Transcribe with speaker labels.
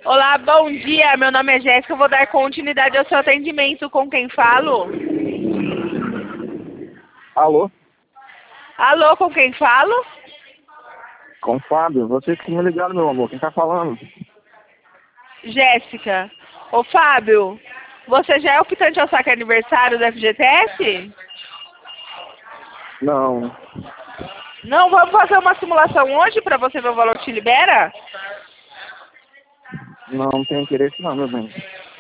Speaker 1: Olá, bom dia. Meu nome é Jéssica. Eu vou dar continuidade ao seu atendimento. Com quem falo?
Speaker 2: Alô?
Speaker 1: Alô, com quem falo?
Speaker 2: Com o Fábio. Você que me ligaram, meu amor. Quem tá falando?
Speaker 1: Jéssica. Ô, Fábio, você já é optante ao saque aniversário do FGTS?
Speaker 2: Não.
Speaker 1: Não, vamos fazer uma simulação hoje para você ver o valor que te libera?
Speaker 2: Não tenho interesse não, meu bem.